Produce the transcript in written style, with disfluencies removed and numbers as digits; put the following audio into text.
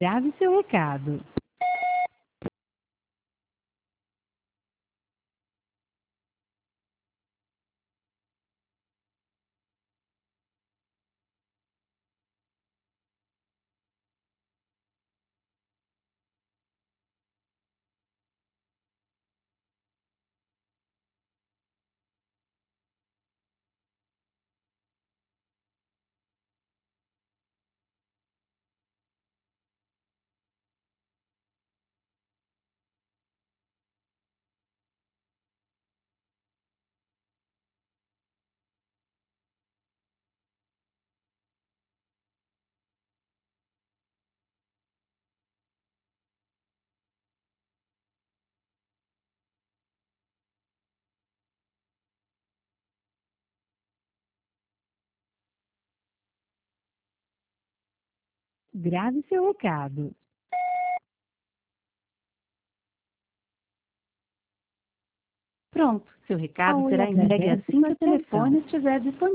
Grave seu recado. Grave seu recado. Pronto, seu recado Oi, será entregue agradece assim que sua o atenção. telefone estiver disponível.